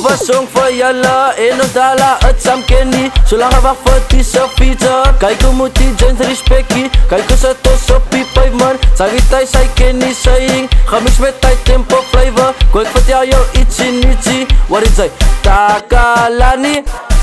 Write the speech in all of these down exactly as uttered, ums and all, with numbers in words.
was song vir julle en ons dala het saam ken nie. Solange wag vir die se fietser. Kyk hoe moet die gents respectie. Kyk hoe sit ons op die pavement. Sag die thuis hy ken nie saying. Gemix met die tempo flavor. Quick vertel jou ietsie nietsie. What is it? Takalani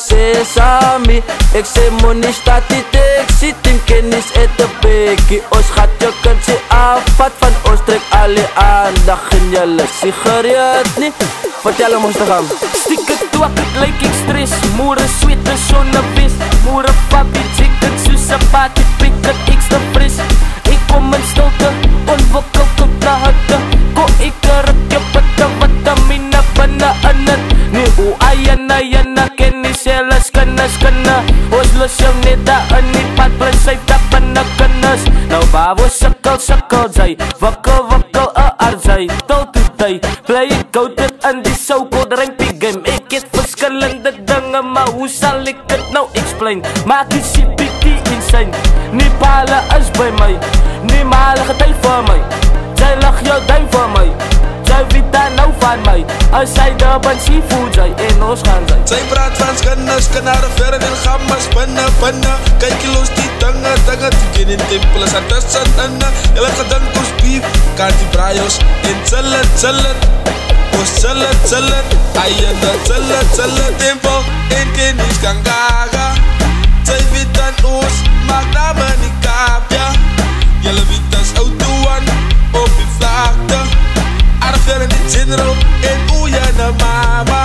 Sesami. Ek sê money staat die taxi. Team kennis et de bekkie. Ons gaat jou kunsie afvat van ons trek alle aandag en julle sigaret nie. Vertel hem ons te gaan. Stikke toe ek het lyk ek stress. Moere sweet en sonnevis. Moere papi chicken soos een party pick het extra fris. Ek kom in stilte, onwikkel tot na hitte. Ko ek ruk jou pitte, vitamine binne in het. Nie hoe ayana yana ken nie sel skinne skinne. Ons los jou net daar in die pad, bly syf daar binne kinders. Nou waar wo sikkel sikkel jy, wikkel wikkel a arzai. Tot toe ty, bly ek koud dit in die so-called rampie game. Ek het verskillende dinge, maar hoe sal ek het nou explain? Maak die C P T insane. Nie pale is by my, nie male getuig vir my. Jy lag jou duim vir my, jy weet daar nou van my. As hy daar van seafood jy, en ons gaan sy. Sy praat van skinnes, kinare verre en gammas binne, binne. Kyk jy los die dinge, dinge die ken in tempel is aan tussen inne. Julle gedink ons beef, kan die braios en chillen, chillen. Ons chillen, chillen, ayende chillen, chillen. Tempel en kennis kan gaga. Sy weet dan ons, maak name nie kaapja. Julle weet as auto aan, op die vlakte. Arfer in die general, en oeie na mama.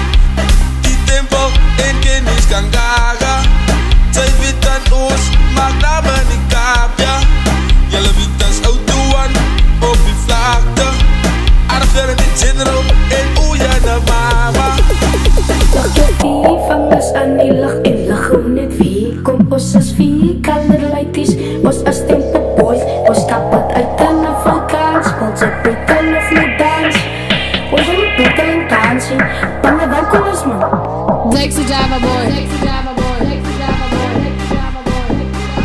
Die tempel en kennis kan gaga. Sy weet dan ons, maak name nie kaapja. Julle weet as auto aan, op die vlakte. Arfer in die general, en oeie na mama. Lach jou vie, vang ons aan die lach en lach hoe net wie. Kom ons as vie, kamerleities, ons as tempo boys. Ons kap het uit in een vulkaans, ons het betel of nie dans. Ons het betel en kansie, pange welkom ons man. Dexy Java boy, Dexy Java boy, Dexy Java boy, Dexy Java boy.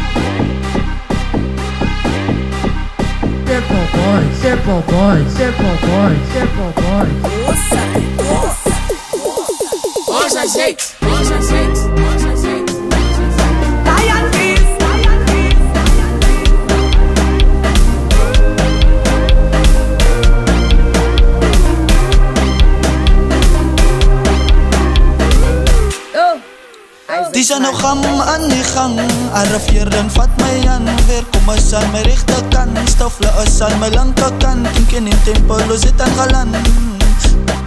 Simple boy, simple boy, simple boy, simple boy. Nossa, nossa, nossa, gente, nossa, gente, nossa, gente. Die zijn nou gam aan die gang. Arriveren vat my aan. Weer kom ons aan my rechterkant. Stofle ons aan my linkerkant. Tink in die tempo, los het aan galan.